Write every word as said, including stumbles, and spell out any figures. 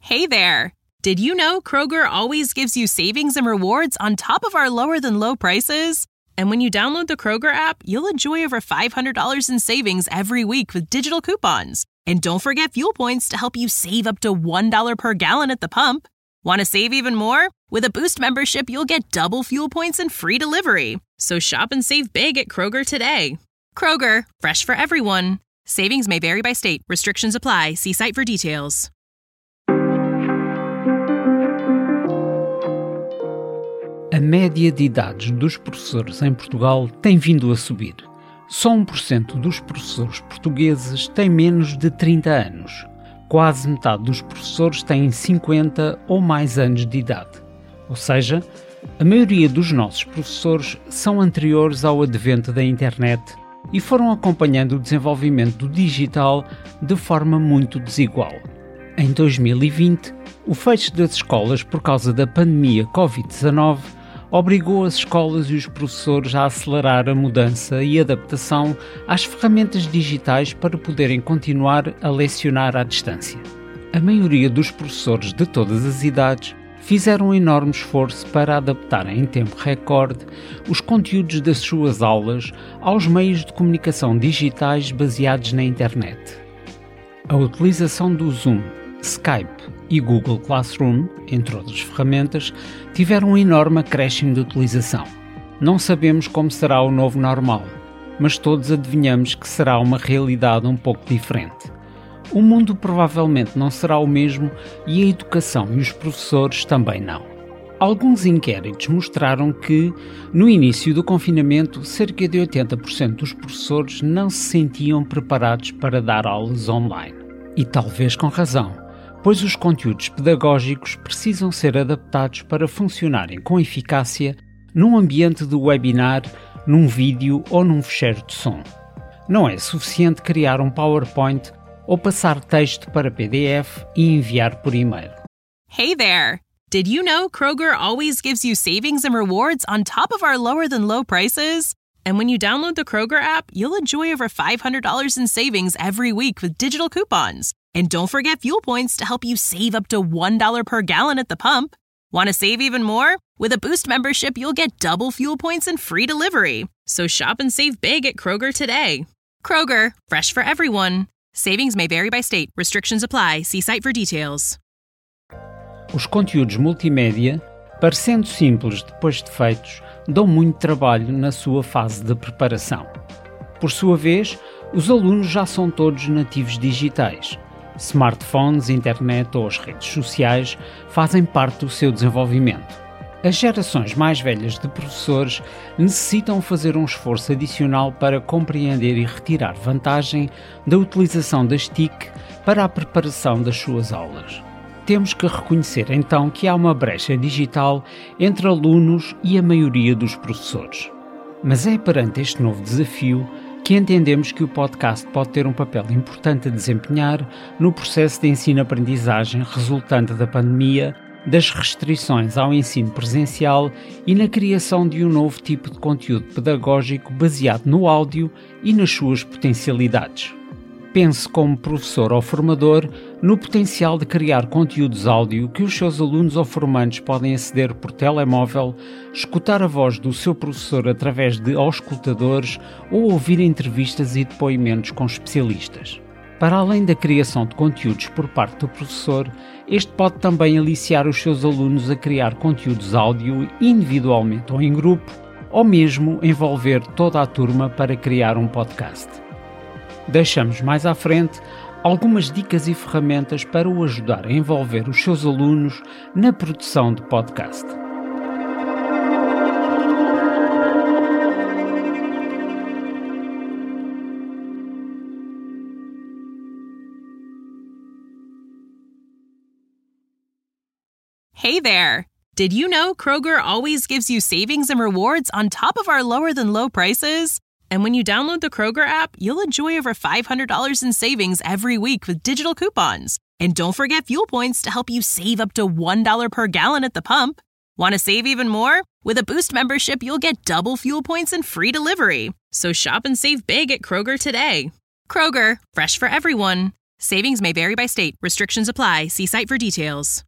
Hey there! Did you know Kroger always gives you savings and rewards on top of our lower-than-low prices? And when you download the Kroger app, you'll enjoy over five hundred dollars in savings every week with digital coupons. And don't forget fuel points to help you save up to one dollar per gallon at the pump. Want to save even more? With a Boost membership, you'll get double fuel points and free delivery. So shop and save big at Kroger today. Kroger, fresh for everyone. Savings may vary by state. Restrictions apply. See site for details. A média de idades dos professores em Portugal tem vindo a subir. Só um por cento dos professores portugueses tem menos de trinta anos. Quase metade dos professores têm cinquenta ou mais anos de idade. Ou seja, a maioria dos nossos professores são anteriores ao advento da internet e foram acompanhando o desenvolvimento do digital de forma muito desigual. Em dois mil e vinte, o fecho das escolas por causa da pandemia covid dezanove obrigou as escolas e os professores a acelerar a mudança e adaptação às ferramentas digitais para poderem continuar a lecionar à distância. A maioria dos professores de todas as idades fizeram um enorme esforço para adaptarem em tempo recorde os conteúdos das suas aulas aos meios de comunicação digitais baseados na internet. A utilização do Zoom, Skype e Google Classroom, entre outras ferramentas, tiveram um enorme acréscimo de utilização. Não sabemos como será o novo normal, mas todos adivinhamos que será uma realidade um pouco diferente. O mundo provavelmente não será o mesmo e a educação e os professores também não. Alguns inquéritos mostraram que, no início do confinamento, cerca de oitenta por cento dos professores não se sentiam preparados para dar aulas online. E talvez com razão, pois os conteúdos pedagógicos precisam ser adaptados para funcionarem com eficácia num ambiente de webinar, num vídeo ou num fecheiro de som. Não é suficiente criar um PowerPoint ou passar texto para P D F e enviar por e-mail. Hey there! Did you know Kroger always gives you savings and rewards on top of our lower-than-low prices? And when you download the Kroger app, you'll enjoy over five hundred dollars in savings every week with digital coupons. And don't forget fuel points to help you save up to one dollar per gallon at the pump. Want to save even more? With a Boost membership, you'll get double fuel points and free delivery. So shop and save big at Kroger today. Kroger, fresh for everyone. Savings may vary by state. Restrictions apply. See site for details. Os conteúdos multimédia, parecendo simples depois de feitos, dão muito trabalho na sua fase de preparação. Por sua vez, os alunos já são todos nativos digitais. Smartphones, internet ou as redes sociais fazem parte do seu desenvolvimento. As gerações mais velhas de professores necessitam fazer um esforço adicional para compreender e retirar vantagem da utilização das T I C para a preparação das suas aulas. Temos que reconhecer então que há uma brecha digital entre alunos e a maioria dos professores. Mas é perante este novo desafio que entendemos que o podcast pode ter um papel importante a desempenhar no processo de ensino-aprendizagem resultante da pandemia, das restrições ao ensino presencial e na criação de um novo tipo de conteúdo pedagógico baseado no áudio e nas suas potencialidades. Pense como professor ou formador no potencial de criar conteúdos áudio que os seus alunos ou formandos podem aceder por telemóvel, escutar a voz do seu professor através de auscultadores ou ouvir entrevistas e depoimentos com especialistas. Para além da criação de conteúdos por parte do professor, este pode também aliciar os seus alunos a criar conteúdos áudio individualmente ou em grupo, ou mesmo envolver toda a turma para criar um podcast. Deixamos mais à frente algumas dicas e ferramentas para o ajudar a envolver os seus alunos na produção de podcast. Hey there! Did you know Kroger always gives you savings and rewards on top of our lower-than-low prices? And when you download the Kroger app, you'll enjoy over five hundred dollars in savings every week with digital coupons. And don't forget fuel points to help you save up to one dollar per gallon at the pump. Want to save even more? With a Boost membership, you'll get double fuel points and free delivery. So shop and save big at Kroger today. Kroger, fresh for everyone. Savings may vary by state. Restrictions apply. See site for details.